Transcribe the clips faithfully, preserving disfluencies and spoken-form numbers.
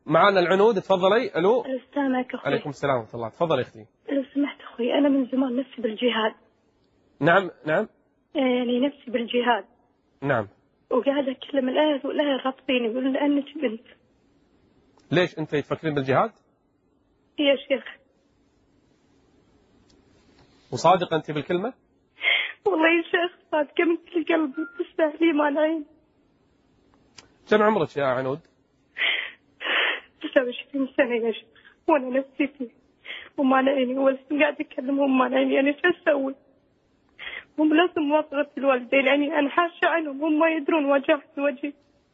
معنا العنود، تفضلي. الو. السلام عليكم اخوي. عليكم السلام ورحمه الله. تفضلي اختي. لو سمحت اخوي، انا من زمان نفسي بالجهاد. نعم نعم. يعني نفسي بالجهاد. نعم. وقاعده اكلم الاهل والاهل رافضيني يقولون لانك بنت. ليش انت تفكرين بالجهاد؟ يا شيخ. وصادقه انت بالكلمه؟ والله يا شيخ صادقه من كل قلبي، تستاهلي ما العين. كم عمرك يا عنود؟ تسعة وعشرين سنه يا شيخ، وانا نفسي فيه وما العيني، والحين قاعده اكلمهم ما العيني، يعني شو اسوي؟ هم لازم موافقه الوالدين، يعني انا حاشة عنهم، هم ما يدرون وجهي وجهي.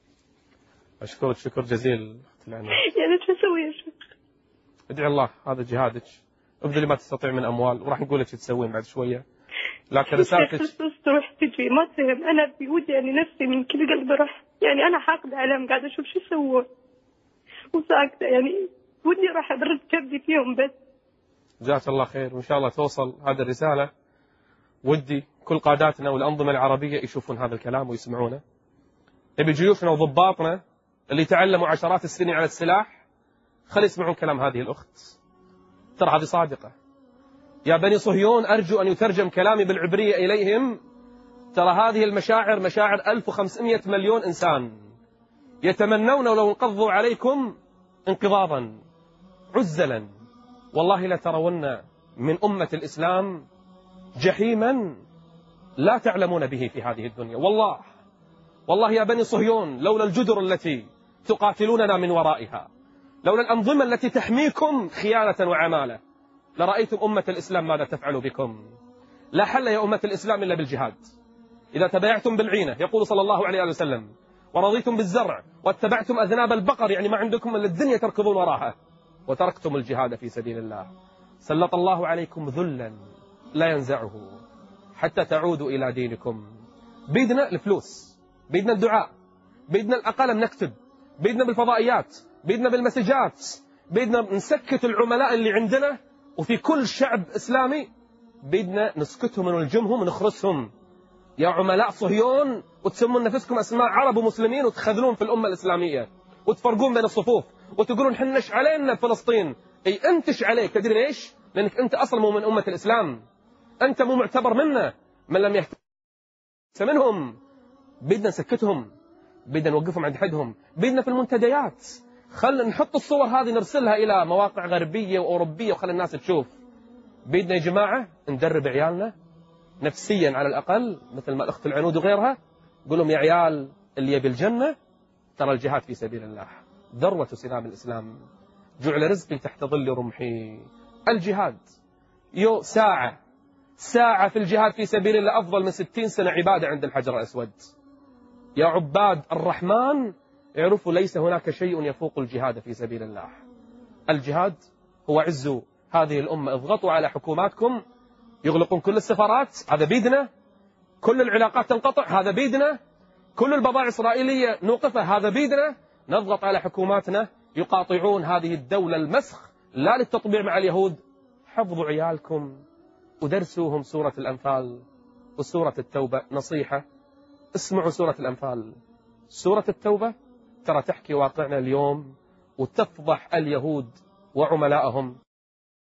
اشكرك شكر جزيل اختي العنود. يعني شو اسوي يا شيخ؟ ادعي الله، هذا جهادك، ابذلي ما تستطيع من اموال، وراح نقول لك تسوين بعد شويه. لكن رسالتك تروح تجي ما تفهم، انا بودي يعني نفسي من كل قلبي راح، يعني انا حاقده عليهم، قاعده اشوف شو يسوون وساكته، يعني ودي راح ابرد كبدي فيهم بس. جزاك الله خير، وان شاء الله توصل هذه الرساله. ودي كل قاداتنا والانظمه العربيه يشوفون هذا الكلام ويسمعونه. نبي جيوشنا وضباطنا اللي تعلموا عشرات السنين على السلاح خلي يسمعون كلام هذه الاخت. ترى هذه صادقه. يا بني صهيون، أرجو أن يترجم كلامي بالعبرية إليهم. ترى هذه المشاعر مشاعر ألف وخمسمائة مليون إنسان يتمنون لو انقضوا عليكم انقضاضا عزلا. والله لترون من أمة الإسلام جحيما لا تعلمون به في هذه الدنيا. والله والله يا بني صهيون، لولا الجدر التي تقاتلوننا من ورائها، لولا الأنظمة التي تحميكم خيانة وعمالة، لرأيتم أمة الإسلام ماذا تفعل بكم. لا حل يا أمة الإسلام إلا بالجهاد. إذا تبايعتم بالعينة، يقول صلى الله عليه وسلم، ورضيتم بالزرع واتبعتم أذناب البقر، يعني ما عندكم إلا الدنيا تركضون وراها، وتركتم الجهاد في سبيل الله، سلط الله عليكم ذلا لا ينزعه حتى تعودوا إلى دينكم. بيدنا الفلوس، بيدنا الدعاء، بيدنا الأقلم نكتب، بيدنا بالفضائيات، بيدنا بالمسجات، بيدنا نسكت العملاء اللي عندنا، وفي كل شعب إسلامي بيدنا نسكتهم ونلجمهم ونخرسهم. يا عملاء صهيون، وتسمون نفسكم أسماء عرب ومسلمين، وتخذلون في الأمة الإسلامية، وتفرقون بين الصفوف، وتقولون حنش علينا فلسطين. أي أنتش عليك، تدري ليش؟ لأنك أنت أصلا مو من أمة الإسلام، أنت مو معتبر منا. من لم يهتم منهم بيدنا نسكتهم، بيدنا نوقفهم عند حدهم، بيدنا في المنتديات. خل نحط الصور هذه نرسلها إلى مواقع غربية وأوروبية وخلي الناس تشوف. بيدنا يا جماعة ندرب عيالنا نفسيا على الأقل، مثل ما الأخت العنود وغيرها، قول لهم يا عيال اللي يبي الجنة ترى الجهاد في سبيل الله ذروة سنام الإسلام، جعل رزقي تحت ظل رمحي. الجهاد يو ساعة ساعة في الجهاد في سبيل الله أفضل من ستين سنة عبادة عند الحجر الأسود. يا عباد الرحمن اعرفوا ليس هناك شيء يفوق الجهاد في سبيل الله. الجهاد هو عز هذه الأمة. اضغطوا على حكوماتكم يغلقون كل السفارات، هذا بيدنا. كل العلاقات تنقطع، هذا بيدنا. كل البضائع الإسرائيلية نوقفها، هذا بيدنا. نضغط على حكوماتنا يقاطعون هذه الدولة المسخ، لا للتطبيع مع اليهود. حفظوا عيالكم ودرسوهم سورة الأنفال وسورة التوبة. نصيحة، اسمعوا سورة الأنفال. سورة التوبة ترى تحكي واقعنا اليوم وتفضح اليهود وعملائهم.